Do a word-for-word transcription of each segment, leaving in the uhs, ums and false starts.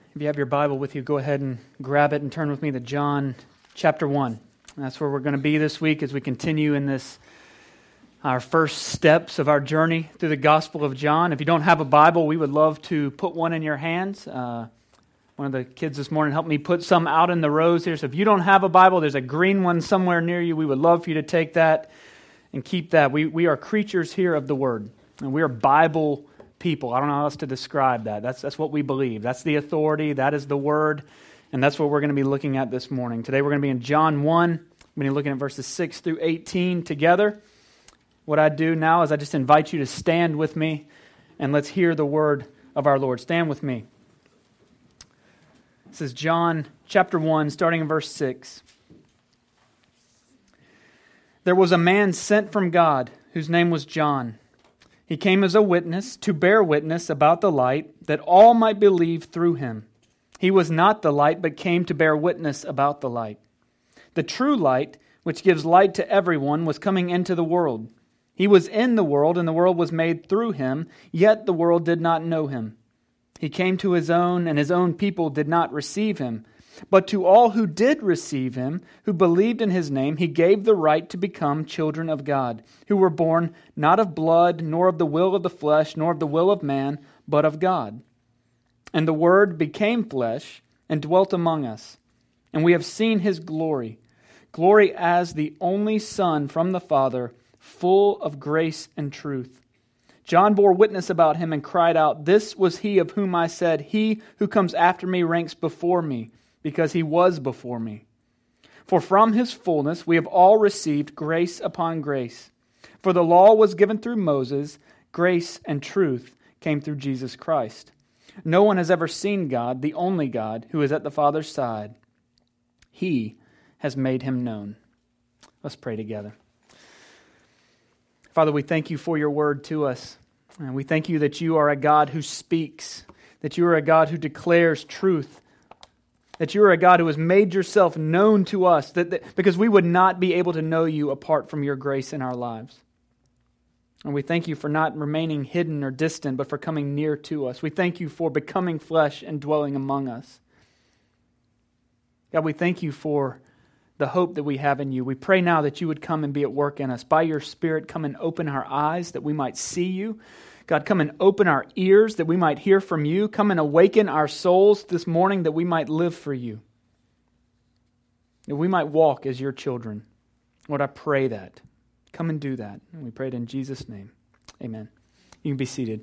If you have your Bible with you, go ahead and grab it and turn with me to John chapter one. And that's where we're going to be this week as we continue in this, our first steps of our journey through the Gospel of John. If you don't have a Bible, we would love to put one in your hands. Uh, one of the kids this morning helped me put some out in the rows here. So if you don't have a Bible, there's a green one somewhere near you. We would love for you to take that and keep that. We, we are creatures here of the Word, and we are Bible people. I don't know how else to describe that. That's that's what we believe. That's the authority. That is the Word. And that's what we're going to be looking at this morning. Today we're going to be in John one. We're going to be looking at verses six through eighteen together. What I do now is I just invite you to stand with me and let's hear the word of our Lord. Stand with me. This is John chapter one, starting in verse six. There was a man sent from God whose name was John. He came as a witness to bear witness about the light, that all might believe through him. He was not the light, but came to bear witness about the light. The true light, which gives light to everyone, was coming into the world. He was in the world, and the world was made through him, yet the world did not know him. He came to his own, and his own people did not receive him. But to all who did receive him, who believed in his name, he gave the right to become children of God, who were born not of blood, nor of the will of the flesh, nor of the will of man, but of God. And the Word became flesh and dwelt among us. And we have seen his glory, glory as the only Son from the Father, full of grace and truth. John bore witness about him and cried out, "This was he of whom I said, he who comes after me ranks before me, because he was before me. For from his fullness we have all received grace upon grace. For the law was given through Moses, grace and truth came through Jesus Christ. No one has ever seen God, the only God, who is at the Father's side. He has made him known." Let's pray together. Father, we thank you for your word to us. And we thank you that you are a God who speaks, that you are a God who declares truth, that you are a God who has made yourself known to us, that, that because we would not be able to know you apart from your grace in our lives. And we thank you for not remaining hidden or distant, but for coming near to us. We thank you for becoming flesh and dwelling among us. God, we thank you for the hope that we have in you. We pray now that you would come and be at work in us. By your Spirit, come and open our eyes that we might see you. God, come and open our ears that we might hear from you. Come and awaken our souls this morning that we might live for you, that we might walk as your children. Lord, I pray that. Come and do that. And we pray it in Jesus' name. Amen. You can be seated.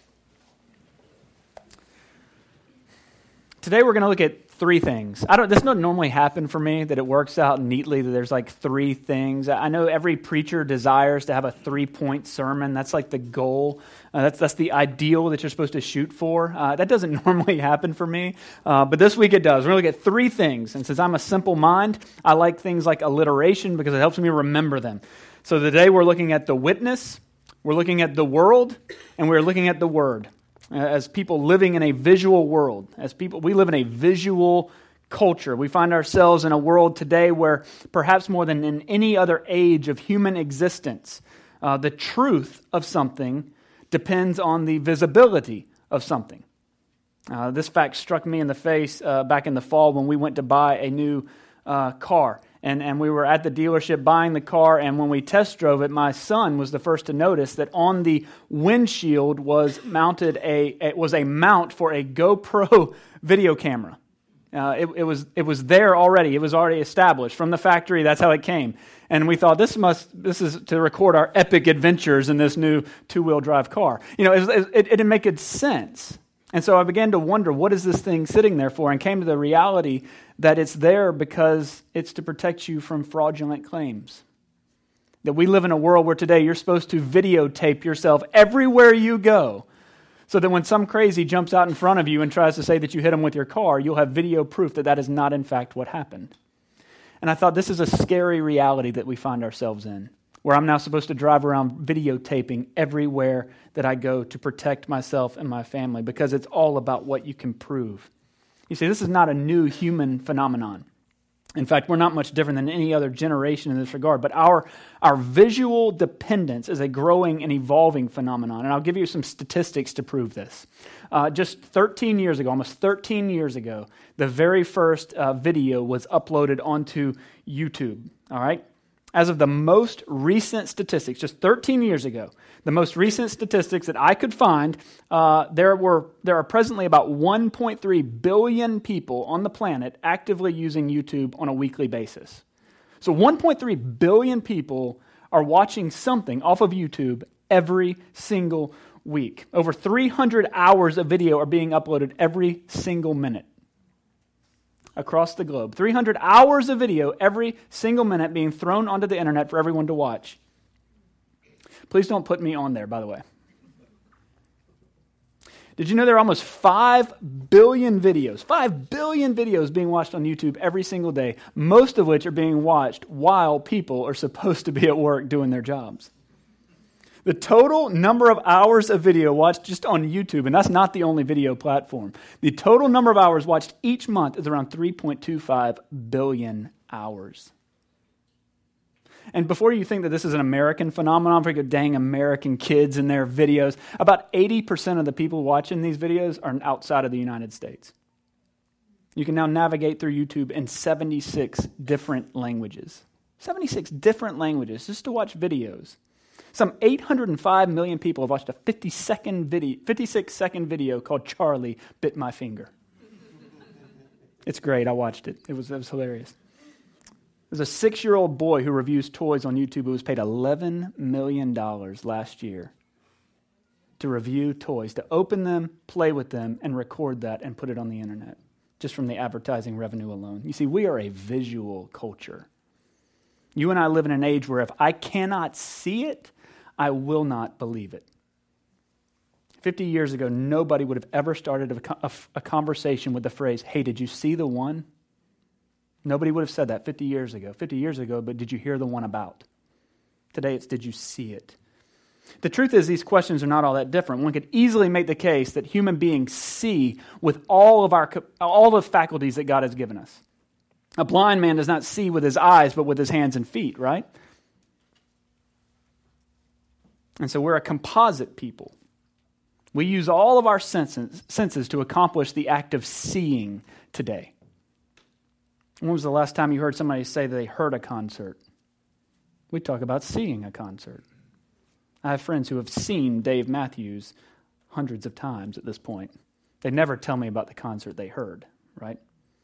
Today we're going to look at three things. I don't. This doesn't normally happen for me, that it works out neatly, that there's like three things. I know every preacher desires to have a three-point sermon. That's like the goal. Uh, that's that's the ideal that you're supposed to shoot for. Uh, that doesn't normally happen for me, uh, but this week it does. We're going to look at three things. And since I'm a simple mind, I like things like alliteration because it helps me remember them. So today we're looking at the witness, we're looking at the world, and we're looking at the word. As people living in a visual world, as people, we live in a visual culture. We find ourselves in a world today where perhaps more than in any other age of human existence, uh, the truth of something depends on the visibility of something. Uh, this fact struck me in the face uh, back in the fall when we went to buy a new uh, car. And and we were at the dealership buying the car, and when we test drove it, my son was the first to notice that on the windshield was mounted a it was a mount for a GoPro video camera. Uh, it, it was it was there already. It was already established from the factory. That's how it came. And we thought this must this is to record our epic adventures in this new two-wheel drive car. You know, it, it, it didn't make good sense. And so I began to wonder, what is this thing sitting there for? And came to the reality that it's there because it's to protect you from fraudulent claims. That we live in a world where today you're supposed to videotape yourself everywhere you go, so that when some crazy jumps out in front of you and tries to say that you hit him with your car, you'll have video proof that that is not in fact what happened. And I thought this is a scary reality that we find ourselves in, where I'm now supposed to drive around videotaping everywhere that I go to protect myself and my family, because it's all about what you can prove. You see, this is not a new human phenomenon. In fact, we're not much different than any other generation in this regard, but our, our visual dependence is a growing and evolving phenomenon. And I'll give you some statistics to prove this. Uh, just thirteen years ago, almost thirteen years ago, the very first uh, video was uploaded onto YouTube, all right? As of the most recent statistics, just thirteen years ago, the most recent statistics that I could find, uh, there were there are presently about one point three billion people on the planet actively using YouTube on a weekly basis. So one point three billion people are watching something off of YouTube every single week. Over three hundred hours of video are being uploaded every single minute across the globe. three hundred hours of video every single minute being thrown onto the internet for everyone to watch. Please don't put me on there, by the way. Did you know there are almost five billion videos, five billion videos being watched on YouTube every single day, most of which are being watched while people are supposed to be at work doing their jobs? The total number of hours of video watched just on YouTube, and that's not the only video platform, the total number of hours watched each month is around three point two five billion hours. And before you think that this is an American phenomenon, for dang American kids and their videos, about eighty percent of the people watching these videos are outside of the United States. You can now navigate through YouTube in seventy-six different languages. seventy-six different languages just to watch videos. Some eight hundred five million people have watched a fifty-second video, fifty-six second video called Charlie Bit My Finger. It's great. I watched it. It was, it was hilarious. There's a six-year-old boy who reviews toys on YouTube who was paid eleven million dollars last year to review toys, to open them, play with them, and record that and put it on the internet, just from the advertising revenue alone. You see, we are a visual culture. You and I live in an age where if I cannot see it, I will not believe it. Fifty years ago, nobody would have ever started a, a, a conversation with the phrase, "Hey, did you see the one?" Nobody would have said that fifty years ago. fifty years ago, but did you hear the one about? Today it's, did you see it? The truth is, these questions are not all that different. One could easily make the case that human beings see with all of our all the faculties that God has given us. A blind man does not see with his eyes, but with his hands and feet, right? And so we're a composite people. We use all of our senses, senses to accomplish the act of seeing today. When was the last time you heard somebody say that they heard a concert? We talk about seeing a concert. I have friends who have seen Dave Matthews hundreds of times at this point. They never tell me about the concert they heard, right?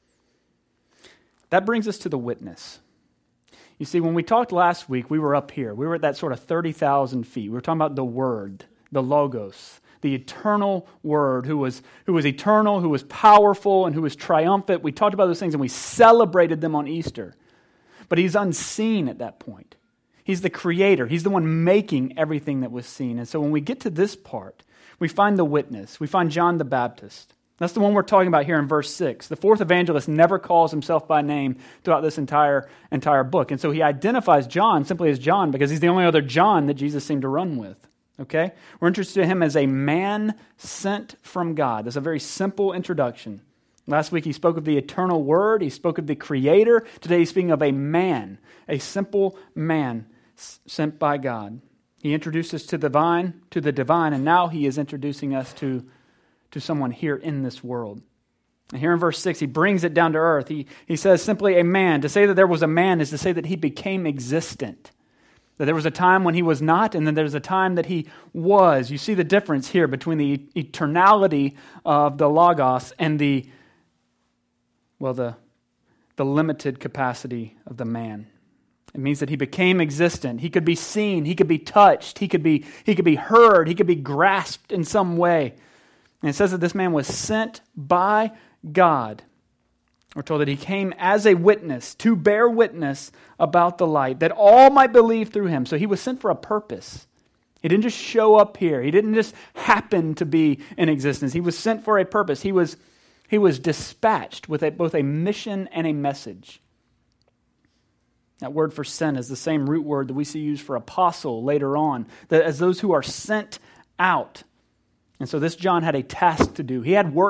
That brings us to the witness. You see, when we talked last week, we were up here. We were at that sort of thirty thousand feet. We were talking about the Word, the Logos, the eternal Word who was, who was eternal, who was powerful, and who was triumphant. We talked about those things and we celebrated them on Easter. But he's unseen at that point. He's the creator. He's the one making everything that was seen. And so when we get to this part, we find the witness. We find John the Baptist. That's the one we're talking about here in verse six. The fourth evangelist never calls himself by name throughout this entire, entire book. And so he identifies John simply as John because he's the only other John that Jesus seemed to run with. Okay? We're interested in him as a man sent from God. That's a very simple introduction. Last week he spoke of the eternal Word. He spoke of the Creator. Today he's speaking of a man, a simple man sent by God. He introduced us to the divine, to the divine, and now he is introducing us to, to someone here in this world. And here in verse six, he brings it down to earth. He, he says simply a man. To say that there was a man is to say that he became existent. That there was a time when he was not, and then there's a time that he was. You see the difference here between the eternality of the Logos and the, well, the, the limited capacity of the man. It means that he became existent. He could be seen. He could be touched. He could be, he could be heard. He could be grasped in some way. And it says that this man was sent by God. We're told that he came as a witness to bear witness about the light, that all might believe through him. So he was sent for a purpose. He didn't just show up here. He didn't just happen to be in existence. He was sent for a purpose. He was, he was dispatched with a, both a mission and a message. That word for sent is the same root word that we see used for apostle later on, that as those who are sent out. And so this John had a task to do. He had work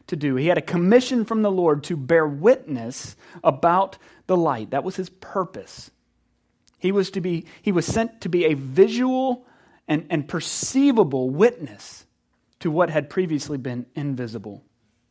to do. He had a commission from the Lord to bear witness about the light. That was his purpose. He was to be, he was sent to be a visual and, and perceivable witness to what had previously been invisible.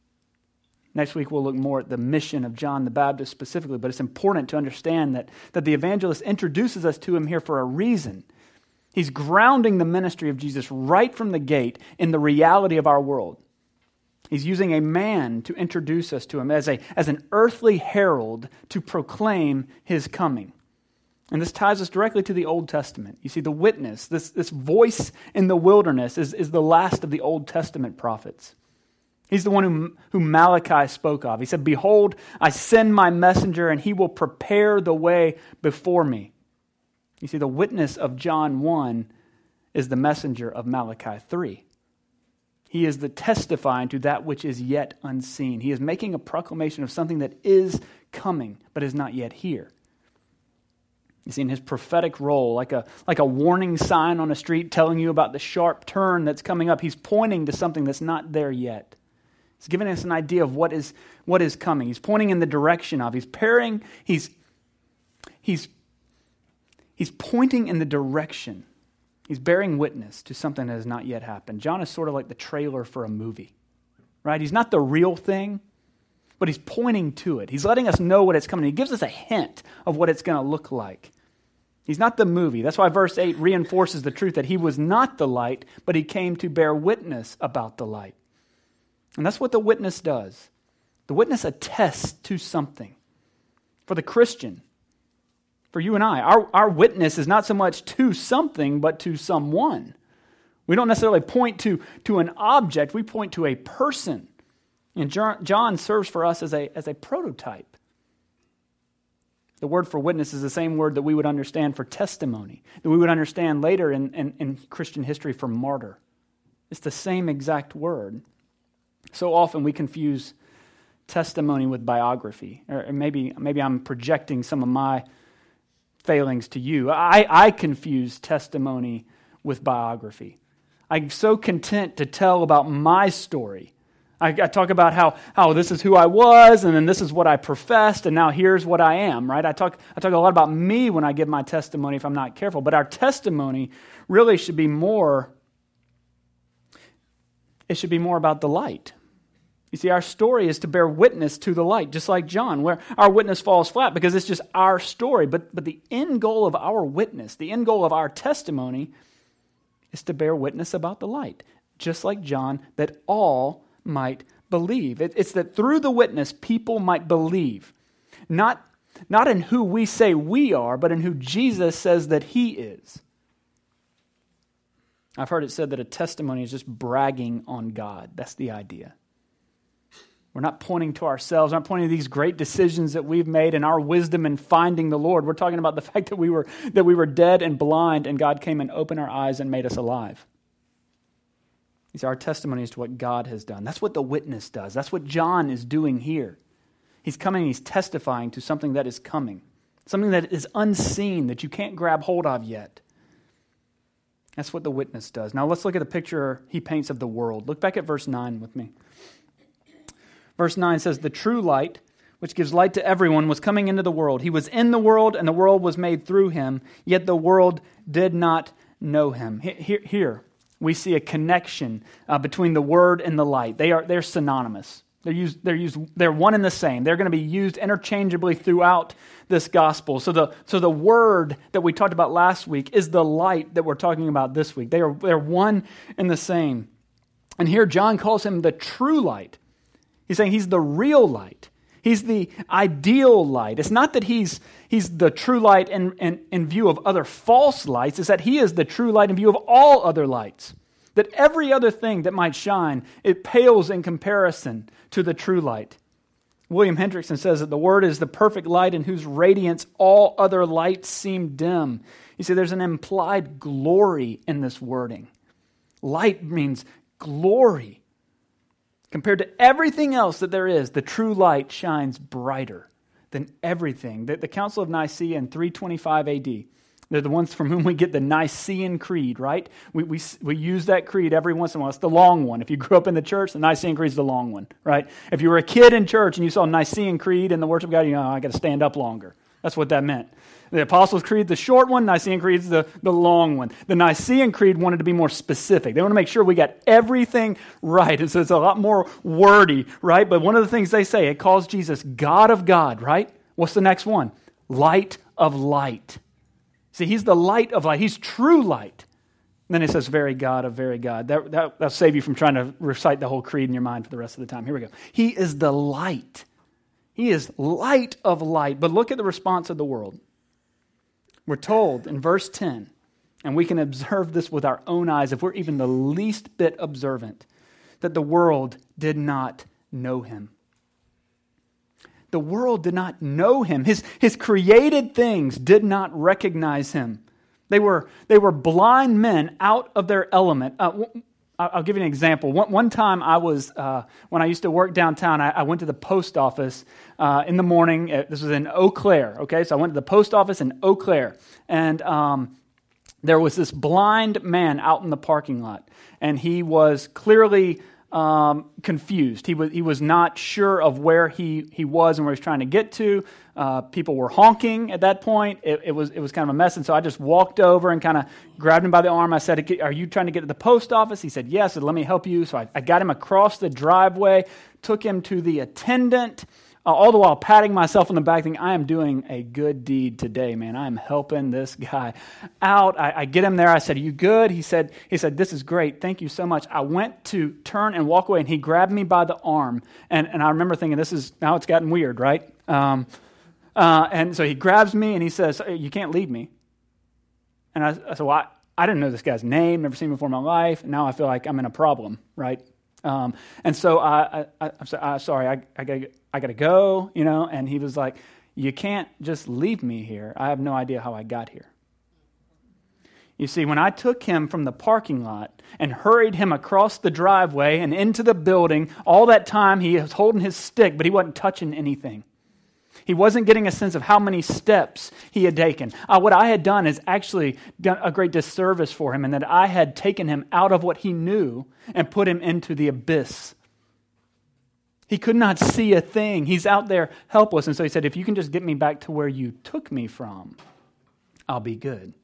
Next week we'll look more at the mission of John the Baptist specifically, but it's important to understand that, that the evangelist introduces us to him here for a reason. He's grounding the ministry of Jesus right from the gate in the reality of our world. He's using a man to introduce us to him as, a, as an earthly herald to proclaim his coming. And this ties us directly to the Old Testament. You see, the witness, this, this voice in the wilderness is, is the last of the Old Testament prophets. He's the one who, who Malachi spoke of. He said, "Behold, I send my messenger, and he will prepare the way before me." You see, the witness of John one is the messenger of Malachi three. He is the testifying to that which is yet unseen. He is making a proclamation of something that is coming, but is not yet here. You see, in his prophetic role, like a, like a warning sign on a street telling you about the sharp turn that's coming up, he's pointing to something that's not there yet. He's giving us an idea of what is what is coming. He's pointing in the direction of. He's pairing. He's he's he's pointing in the direction. He's bearing witness to something that has not yet happened. John is sort of like the trailer for a movie, right? He's not the real thing, but he's pointing to it. He's letting us know what it's coming. He gives us a hint of what it's going to look like. He's not the movie. That's why verse eight reinforces the truth that he was not the light, but he came to bear witness about the light. And that's what the witness does. The witness attests to something. For the Christian, for you and I, our, our witness is not so much to something, but to someone. We don't necessarily point to, to an object, we point to a person. And John serves for us as a, as a prototype. The word for witness is the same word that we would understand for testimony, that we would understand later in, in, in Christian history for martyr. It's the same exact word. So often we confuse testimony with biography. Or maybe, maybe I'm projecting some of my failings to you. I, I confuse testimony with biography. I'm so content to tell about my story. I, I talk about how, how this is who I was, and then this is what I professed, and now here's what I am, right? I talk, I talk a lot about me when I give my testimony if I'm not careful. But our testimony really should be more, it should be more about the light. You see, our story is to bear witness to the light, just like John, where our witness falls flat because it's just our story. But, but the end goal of our witness, the end goal of our testimony is to bear witness about the light, just like John, that all might believe. It, it's that through the witness, people might believe, not, not in who we say we are, but in who Jesus says that he is. I've heard it said that a testimony is just bragging on God. That's the idea. We're not pointing to ourselves. We're not pointing to these great decisions that we've made and our wisdom in finding the Lord. We're talking about the fact that we were that we were dead and blind, and God came and opened our eyes and made us alive. These are our testimonies to what God has done. That's what the witness does. That's what John is doing here. He's coming, he's testifying to something that is coming, something that is unseen, that you can't grab hold of yet. That's what the witness does. Now let's look at the picture he paints of the world. Look back at verse nine with me. Verse nine says, "The true light, which gives light to everyone, was coming into the world. He was in the world, and the world was made through him, yet the world did not know him." Here, here we see a connection uh, between the word and the light. They are they're synonymous. They're used. They're used. They're one and the same. They're going to be used interchangeably throughout this gospel. So the so the word that we talked about last week is the light that we're talking about this week. They are they're one and the same. And here John calls him the true light. He's saying he's the real light. He's the ideal light. It's not that he's he's the true light in, in, in view of other false lights. It's that he is the true light in view of all other lights. That every other thing that might shine, it pales in comparison to the true light. William Hendrickson says that the Word is the perfect light in whose radiance all other lights seem dim. You see, there's an implied glory in this wording. Light means glory. Compared to everything else that there is, the true light shines brighter than everything. The, the Council of Nicaea in three twenty-five A D, They're the ones from whom we get the Nicene Creed, right? We, we, we use that creed every once in a while. It's the long one. If you grew up in the church, the Nicene Creed is the long one, right? If you were a kid in church and you saw Nicene Creed in the worship guide, you know, I got to stand up longer. That's what that meant. The Apostles' Creed, the short one, Nicene Creed is the, the long one. The Nicene Creed wanted to be more specific. They want to make sure we got everything right. And so it's a lot more wordy, right? But one of the things they say, it calls Jesus God of God, right? What's the next one? Light of light. See, he's the light of light. He's true light. And then it says very God of very God. That, that, that'll save you from trying to recite the whole creed in your mind for the rest of the time. Here we go. He is the light. He is light of light. But look at the response of the world. We're told in verse ten, and we can observe this with our own eyes if we're even the least bit observant, that the world did not know him. The world did not know him. His, his created things did not recognize him. They were, they were blind men out of their element. Uh, I'll give you an example. One, one time I was, uh, when I used to work downtown, I, I went to the post office uh, in the morning. This was in Eau Claire, okay? So I went to the post office in Eau Claire, and um, there was this blind man out in the parking lot, and he was clearly um, confused. He was he was not sure of where he, he was and where he was trying to get to. Uh, people were honking at that point. It, it was it was kind of a mess, and so I just walked over and kind of grabbed him by the arm. I said, "Are you trying to get to the post office?" He said, "Yes." I said, "Let me help you." So I, I got him across the driveway, took him to the attendant, uh, all the while patting myself on the back, thinking, I am doing a good deed today, man. I am helping this guy out. I, I get him there. I said, "Are you good?" He said, "He said this is great. Thank you so much." I went to turn and walk away, and he grabbed me by the arm, and and I remember thinking, this is now it's gotten weird, right? Um, Uh, and so he grabs me and he says, "You can't leave me." And I, I said, well, I, I didn't know this guy's name, never seen him before in my life. And now I feel like I'm in a problem, right? Um, and so I, I, I, I'm so, I, sorry, I, I gotta, I gotta go, you know. And he was like, "You can't just leave me here. I have no idea how I got here." You see, when I took him from the parking lot and hurried him across the driveway and into the building, all that time he was holding his stick, but he wasn't touching anything. He wasn't getting a sense of how many steps he had taken. Uh, what I had done is actually done a great disservice for him, in that I had taken him out of what he knew and put him into the abyss. He could not see a thing. He's out there helpless. And so he said, "If you can just get me back to where you took me from, I'll be good."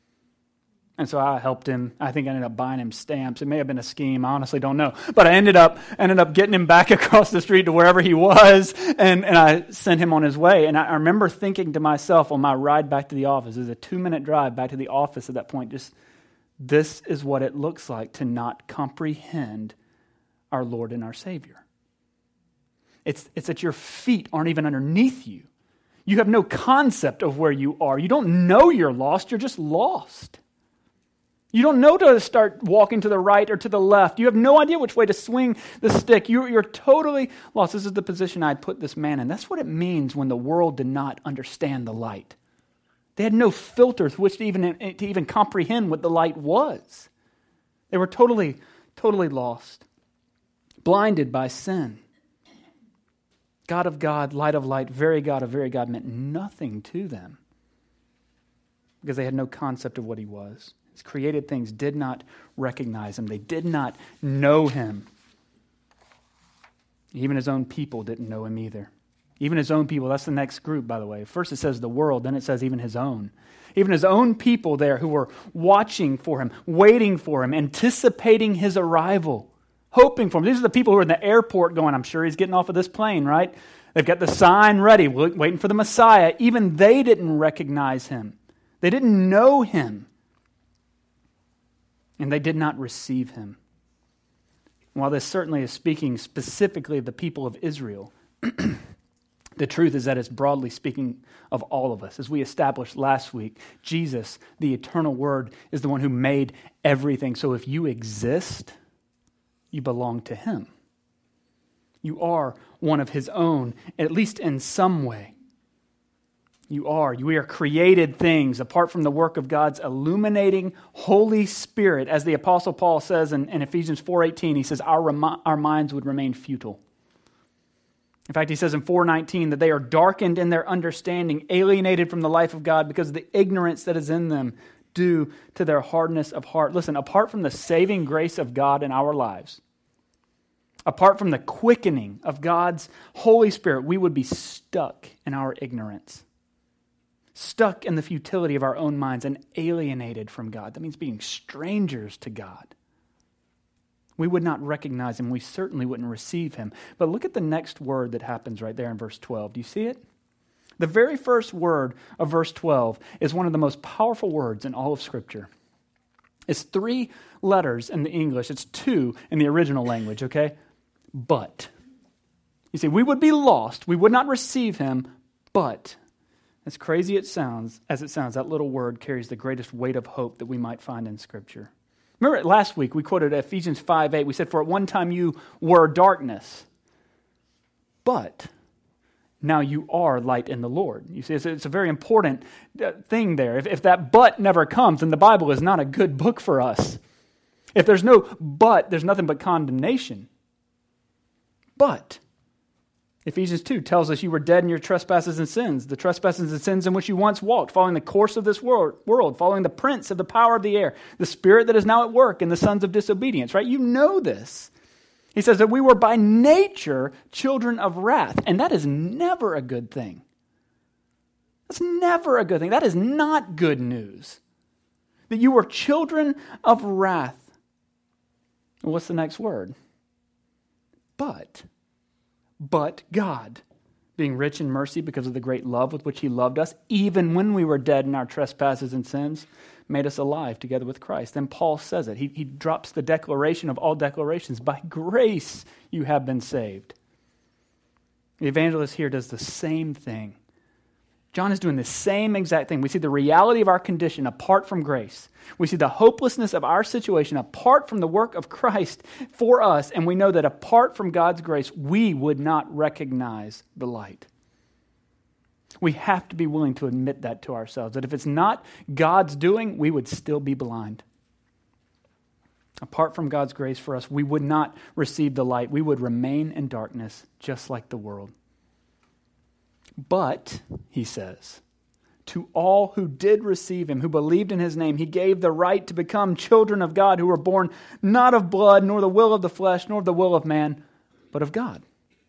And so I helped him. I think I ended up buying him stamps. It may have been a scheme. I honestly don't know. But I ended up ended up getting him back across the street to wherever he was, and, and I sent him on his way. And I, I remember thinking to myself on my ride back to the office, it was a two-minute drive back to the office at that point, just, this is what it looks like to not comprehend our Lord and our Savior. It's, it's that your feet aren't even underneath you. You have no concept of where you are. You don't know you're lost. You're just lost. You don't know to start walking to the right or to the left. You have no idea which way to swing the stick. You're, you're totally lost. This is the position I'd put this man in. That's what it means when the world did not understand the light. They had no filter through which to even, to even comprehend what the light was. They were totally, totally lost, blinded by sin. God of God, light of light, very God of very God meant nothing to them because they had no concept of what he was. His created things did not recognize him. They did not know him. Even his own people didn't know him either. Even his own people, that's the next group, by the way. First it says the world, then it says even his own. Even his own people there who were watching for him, waiting for him, anticipating his arrival, hoping for him. These are the people who are in the airport going, I'm sure he's getting off of this plane, right? They've got the sign ready, waiting for the Messiah. Even they didn't recognize him. They didn't know him. And they did not receive him. While this certainly is speaking specifically of the people of Israel, the truth is that it's broadly speaking of all of us. As we established last week, Jesus, the eternal Word, is the one who made everything. So if you exist, you belong to him. You are one of his own, at least in some way. You are. We are created things apart from the work of God's illuminating Holy Spirit. As the Apostle Paul says in, in Ephesians four eighteen, he says, our, remi- our minds would remain futile. In fact, he says in four nineteen that they are darkened in their understanding, alienated from the life of God because of the ignorance that is in them due to their hardness of heart. Listen, apart from the saving grace of God in our lives, apart from the quickening of God's Holy Spirit, we would be stuck in our ignorance, stuck in the futility of our own minds and alienated from God. That means being strangers to God. We would not recognize him. We certainly wouldn't receive him. But look at the next word that happens right there in verse twelve. Do you see it? The very first word of verse twelve is one of the most powerful words in all of Scripture. It's three letters in the English. It's two in the original language, okay? But. You see, we would be lost. We would not receive him, but. As crazy it sounds, as it sounds, that little word carries the greatest weight of hope that we might find in Scripture. Remember last week we quoted Ephesians five eight. We said, for at one time you were darkness, but now you are light in the Lord. You see, it's, it's a very important thing there. If, if that but never comes, then the Bible is not a good book for us. If there's no but, there's nothing but condemnation. But Ephesians two tells us you were dead in your trespasses and sins, the trespasses and sins in which you once walked, following the course of this world, world, following the prince of the power of the air, the spirit that is now at work in the sons of disobedience, right? You know this. He says that we were by nature children of wrath, and that is never a good thing. That's never a good thing. That is not good news. That you were children of wrath. And what's the next word? But. But God, being rich in mercy because of the great love with which he loved us, even when we were dead in our trespasses and sins, made us alive together with Christ. Then Paul says it. He, he drops the declaration of all declarations. By grace you have been saved. The evangelist here does the same thing. John is doing the same exact thing. We see the reality of our condition apart from grace. We see the hopelessness of our situation apart from the work of Christ for us, and we know that apart from God's grace, we would not recognize the light. We have to be willing to admit that to ourselves, that if it's not God's doing, we would still be blind. Apart from God's grace for us, we would not receive the light. We would remain in darkness just like the world. But, he says, to all who did receive him, who believed in his name, he gave the right to become children of God, who were born not of blood, nor the will of the flesh, nor of the will of man, but of God.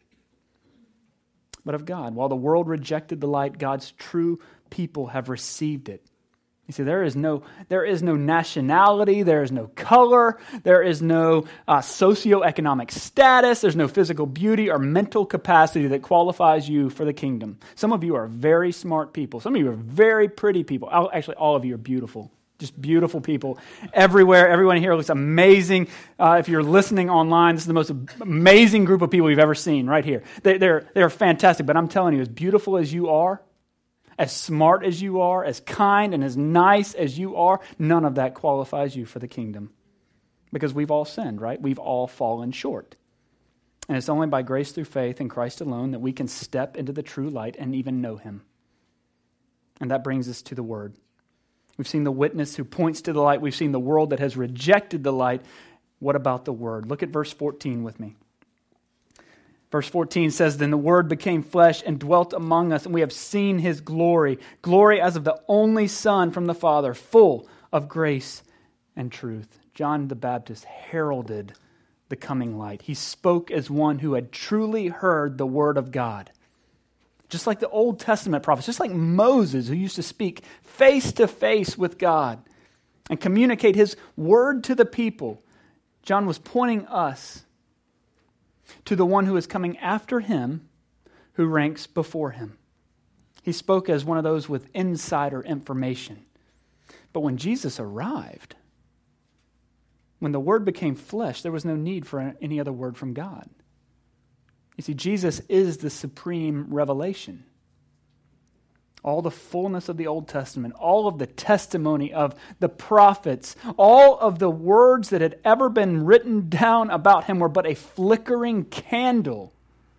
But of God. While the world rejected the light, God's true people have received it. You see, there is no there is no nationality, there is no color, there is no uh, socioeconomic status, there's no physical beauty or mental capacity that qualifies you for the kingdom. Some of you are very smart people. Some of you are very pretty people. Actually, all of you are beautiful. Just beautiful people everywhere. Everyone here looks amazing. Uh, if you're listening online, this is the most amazing group of people you've ever seen right here. They, they're, they're fantastic, but I'm telling you, as beautiful as you are, as smart as you are, as kind and as nice as you are, none of that qualifies you for the kingdom. Because we've all sinned, right? We've all fallen short. And it's only by grace through faith in Christ alone that we can step into the true light and even know him. And that brings us to the Word. We've seen the witness who points to the light. We've seen the world that has rejected the light. What about the Word? Look at verse fourteen with me. Verse fourteen says, then the Word became flesh and dwelt among us, and we have seen his glory, glory as of the only Son from the Father, full of grace and truth. John the Baptist heralded the coming light. He spoke as one who had truly heard the word of God. Just like the Old Testament prophets, just like Moses, who used to speak face to face with God and communicate his word to the people, John was pointing us to the one who is coming after him, who ranks before him. He spoke as one of those with insider information. But when Jesus arrived, when the Word became flesh, there was no need for any other word from God. You see, Jesus is the supreme revelation. All the fullness of the Old Testament, all of the testimony of the prophets, all of the words that had ever been written down about him were but a flickering candle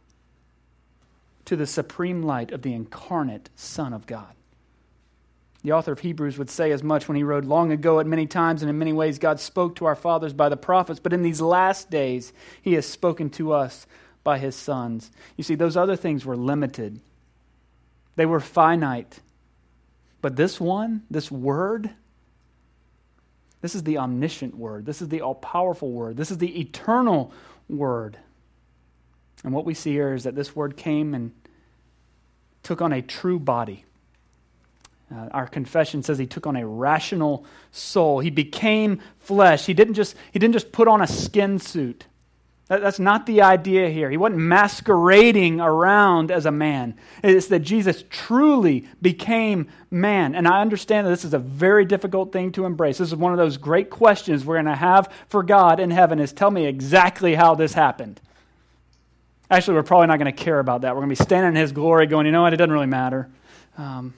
to the supreme light of the incarnate Son of God. The author of Hebrews would say as much when he wrote, long ago at many times and in many ways God spoke to our fathers by the prophets, but in these last days he has spoken to us by his sons. You see, those other things were limited. They were finite. But this one, this word, this is the omniscient word. This is the all-powerful word. This is the eternal word. And what we see here is that this word came and took on a true body. Uh, our confession says he took on a rational soul. He became flesh. He didn't just, he didn't just put on a skin suit. That, that's not the idea here. He wasn't masquerading around as a man. It's that Jesus truly became man. And I understand that this is a very difficult thing to embrace. This is one of those great questions we're going to have for God in heaven is tell me exactly how this happened. Actually, we're probably not going to care about that. We're going to be standing in his glory going, you know what, it doesn't really matter. Um,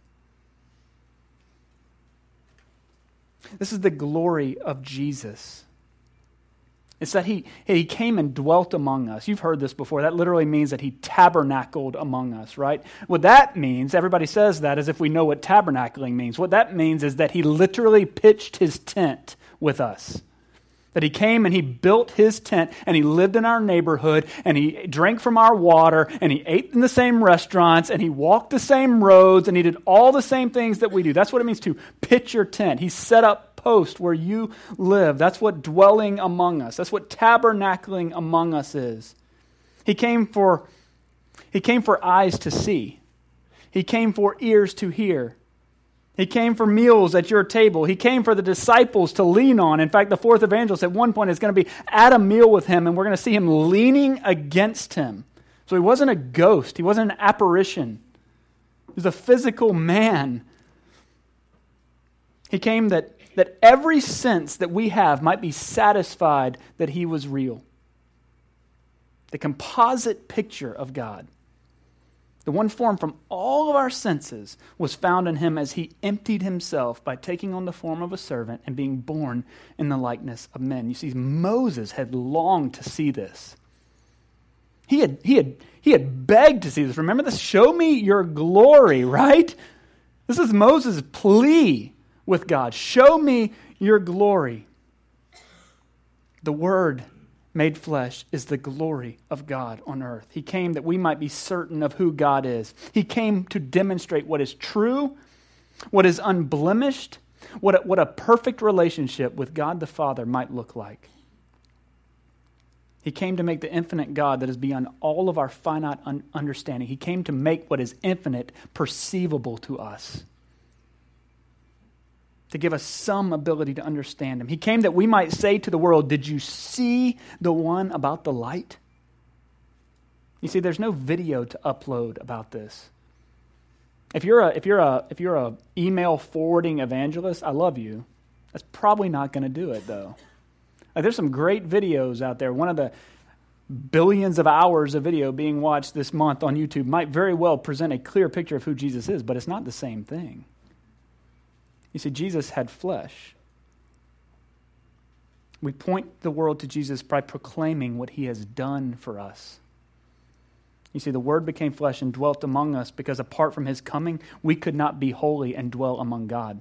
this is the glory of Jesus. It's that he, he came and dwelt among us. You've heard this before. That literally means that he tabernacled among us, right? What that means, everybody says that as if we know what tabernacling means. What that means is that he literally pitched his tent with us. That he came and he built his tent and he lived in our neighborhood and he drank from our water and he ate in the same restaurants and he walked the same roads and he did all the same things that we do. That's what it means to pitch your tent. He set up post where you live. That's what dwelling among us. That's what tabernacling among us is. He came for, he came for eyes to see. He came for ears to hear. He came for meals at your table. He came for the disciples to lean on. In fact, the fourth evangelist at one point is going to be at a meal with him, and we're going to see him leaning against him. So he wasn't a ghost. He wasn't an apparition. He was a physical man. He came that, that every sense that we have might be satisfied that he was real. The composite picture of God. The one formed from all of our senses was found in him as he emptied himself by taking on the form of a servant and being born in the likeness of men. You see, Moses had longed to see this. He had, he had, he had begged to see this. Remember this? Show me your glory, right? This is Moses' plea with God. Show me your glory. The Word made flesh is the glory of God on earth. He came that we might be certain of who God is. He came to demonstrate what is true, what is unblemished, what a, what a perfect relationship with God the Father might look like. He came to make the infinite God that is beyond all of our finite un- understanding. He came to make what is infinite perceivable to us, to give us some ability to understand him. He came that we might say to the world, did you see the one about the light? You see, there's no video to upload about this. If you're a if you're a if you're a email forwarding evangelist, I love you. That's probably not going to do it though. Like, there's some great videos out there. One of the billions of hours of video being watched this month on YouTube might very well present a clear picture of who Jesus is, but it's not the same thing. You see, Jesus had flesh. We point the world to Jesus by proclaiming what he has done for us. You see, the Word became flesh and dwelt among us because apart from his coming, we could not be holy and dwell among God.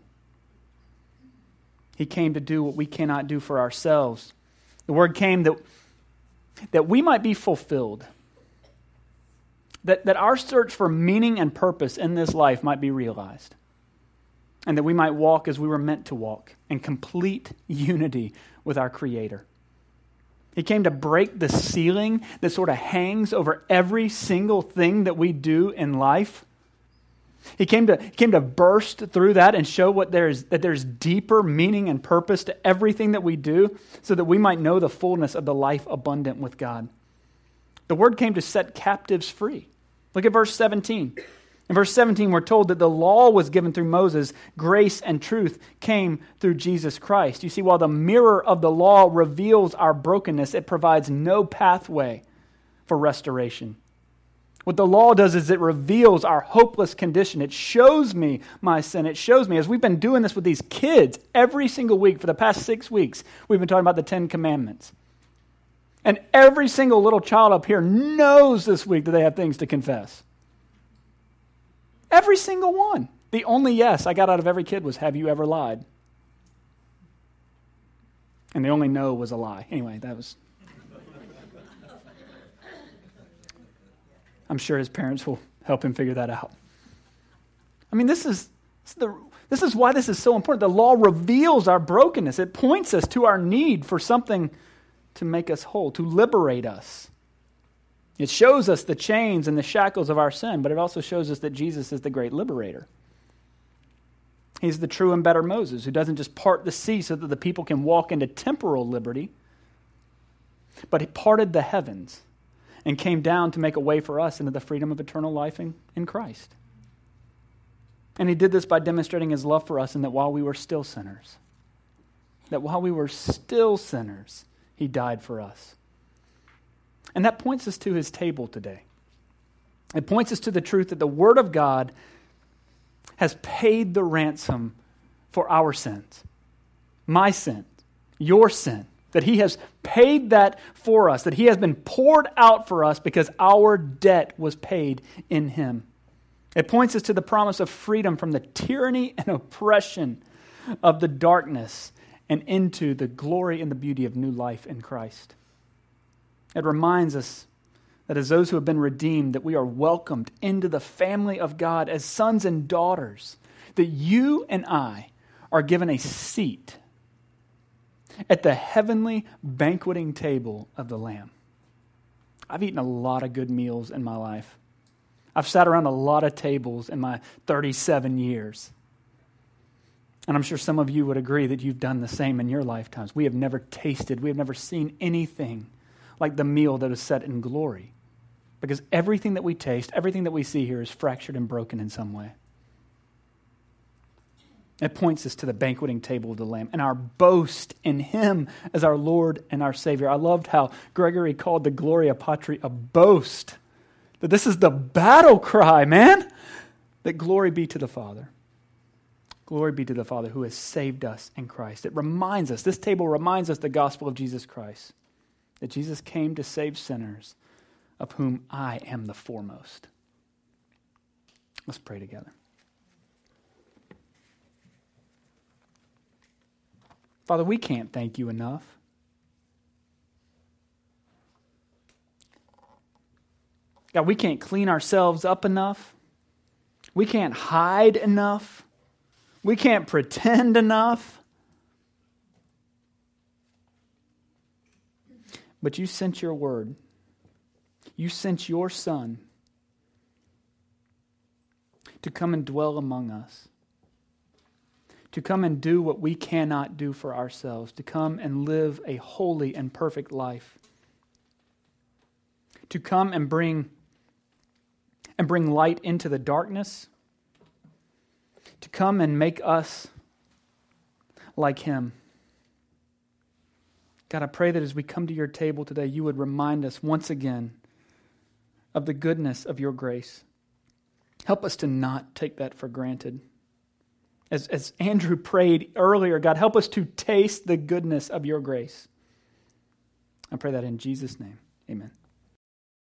He came to do what we cannot do for ourselves. The Word came that, that we might be fulfilled. That, that our search for meaning and purpose in this life might be realized. And that we might walk as we were meant to walk, in complete unity with our Creator. He came to break the ceiling that sort of hangs over every single thing that we do in life. He came to, he came to burst through that and show what there is, that there's deeper meaning and purpose to everything that we do, so that we might know the fullness of the life abundant with God. The Word came to set captives free. Look at verse seventeen. In verse seventeen, we're told that the law was given through Moses. Grace and truth came through Jesus Christ. You see, while the mirror of the law reveals our brokenness, it provides no pathway for restoration. What the law does is it reveals our hopeless condition. It shows me my sin. It shows me, as we've been doing this with these kids every single week for the past six weeks, we've been talking about the Ten Commandments. And every single little child up here knows this week that they have things to confess. Every single one. The only yes I got out of every kid was, have you ever lied? And the only no was a lie. Anyway, that was... I'm sure his parents will help him figure that out. I mean, this is, this is the This is why this is so important. The law reveals our brokenness. It points us to our need for something to make us whole, to liberate us. It shows us the chains and the shackles of our sin, but it also shows us that Jesus is the great liberator. He's the true and better Moses, who doesn't just part the sea so that the people can walk into temporal liberty, but he parted the heavens and came down to make a way for us into the freedom of eternal life in, in Christ. And he did this by demonstrating his love for us, and that while we were still sinners, that while we were still sinners, he died for us. And that points us to his table today. It points us to the truth that the Word of God has paid the ransom for our sins. My sin, your sin. That he has paid that for us. That he has been poured out for us because our debt was paid in him. It points us to the promise of freedom from the tyranny and oppression of the darkness and into the glory and the beauty of new life in Christ. It reminds us that as those who have been redeemed, that we are welcomed into the family of God as sons and daughters, that you and I are given a seat at the heavenly banqueting table of the Lamb. I've eaten a lot of good meals in my life. I've sat around a lot of tables in my thirty-seven years. And I'm sure some of you would agree that you've done the same in your lifetimes. We have never tasted, we have never seen anything like the meal that is set in glory. Because everything that we taste, everything that we see here is fractured and broken in some way. It points us to the banqueting table of the Lamb and our boast in him as our Lord and our Savior. I loved how Gregory called the Gloria Patri a boast. That this is the battle cry, man. That glory be to the Father. Glory be to the Father who has saved us in Christ. It reminds us, this table reminds us the gospel of Jesus Christ. That Jesus came to save sinners, of whom I am the foremost. Let's pray together. Father, we can't thank you enough. God, we can't clean ourselves up enough. We can't hide enough. We can't pretend enough. But you sent your word. You sent your Son to come and dwell among us. To come and do what we cannot do for ourselves. To come and live a holy and perfect life. To come and bring and bring light into the darkness. To come and make us like him. God, I pray that as we come to your table today, you would remind us once again of the goodness of your grace. Help us to not take that for granted. As, as Andrew prayed earlier, God, help us to taste the goodness of your grace. I pray that in Jesus' name. Amen.